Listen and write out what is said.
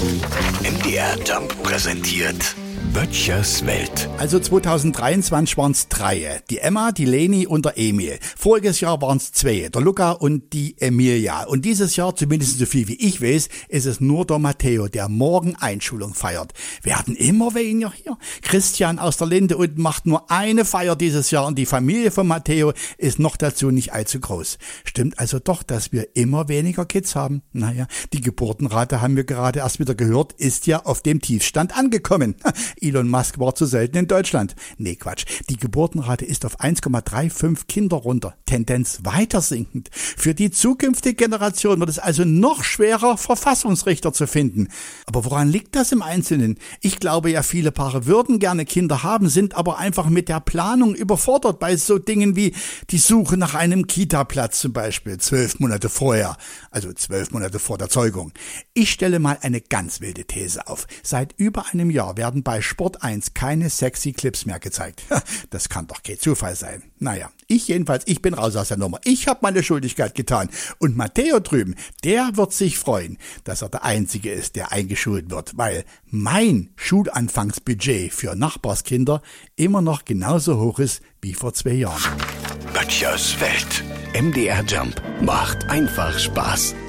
MDR Jump präsentiert Böttchers Welt. Also 2023 waren es 3. Die Emma, die Leni und der Emil. Voriges Jahr waren es 2. Der Luca und die Emilia. Und dieses Jahr, zumindest so viel wie ich weiß, ist es nur der Matteo, der morgen Einschulung feiert. Werden immer weniger hier. Christian aus der Linde unten macht nur eine Feier dieses Jahr und die Familie von Matteo ist noch dazu nicht allzu groß. Stimmt also doch, dass wir immer weniger Kids haben? Naja, die Geburtenrate, haben wir gerade erst wieder gehört, ist ja auf dem Tiefstand angekommen. Elon Musk war zu selten in Deutschland. Nee, Quatsch. Die Geburtenrate ist auf 1,35 Kinder runter. Tendenz weiter sinkend. Für die zukünftige Generation wird es also noch schwerer, Verfassungsrichter zu finden. Aber woran liegt das im Einzelnen? Ich glaube ja, viele Paare würden gerne Kinder haben, sind aber einfach mit der Planung überfordert bei so Dingen wie die Suche nach einem Kita-Platz zum Beispiel, 12 Monate vorher, also 12 Monate vor der Zeugung. Ich stelle mal eine ganz wilde These auf. Seit über einem Jahr werden bei Sport 1 keine sexy Clips mehr gezeigt. Das kann doch kein Zufall sein. Naja, ich bin raus aus der Nummer. Ich habe meine Schuldigkeit getan. Und Matteo drüben, der wird sich freuen, dass er der Einzige ist, der eingeschult wird, weil mein Schulanfangsbudget für Nachbarskinder immer noch genauso hoch ist wie vor 2 Jahren. Böttchers Welt. MDR Jump macht einfach Spaß.